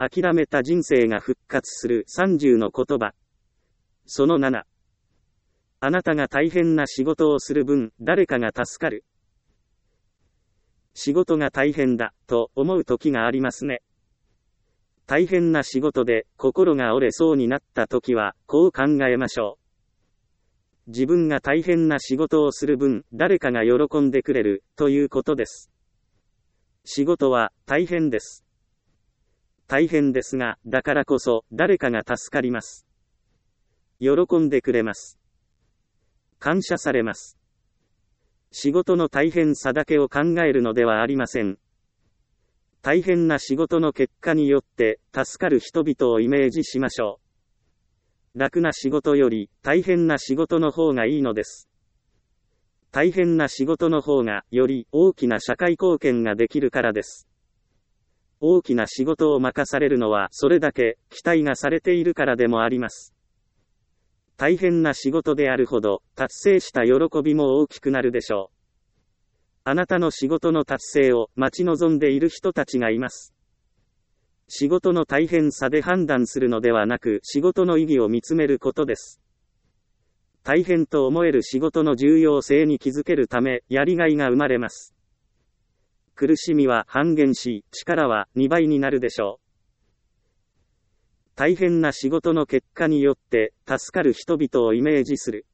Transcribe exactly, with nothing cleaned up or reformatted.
諦めた人生が復活するさんじゅうの言葉。そのなな。あなたが大変な仕事をする分、誰かが助かる。仕事が大変だ、と思う時がありますね。大変な仕事で心が折れそうになった時は、こう考えましょう。自分が大変な仕事をする分、誰かが喜んでくれる、ということです。仕事は大変です。大変ですが、だからこそ、誰かが助かります。喜んでくれます。感謝されます。仕事の大変さだけを考えるのではありません。大変な仕事の結果によって、助かる人々をイメージしましょう。楽な仕事より、大変な仕事の方がいいのです。大変な仕事の方が、より大きな社会貢献ができるからです。大きな仕事を任されるのは、それだけ、期待がされているからでもあります。大変な仕事であるほど、達成した喜びも大きくなるでしょう。あなたの仕事の達成を待ち望んでいる人たちがいます。仕事の大変さで判断するのではなく、仕事の意義を見つめることです。大変と思える仕事の重要性に気づけるため、やりがいが生まれます。苦しみは半減し、力はにばいになるでしょう。大変な仕事の結果によって、助かる人々をイメージする。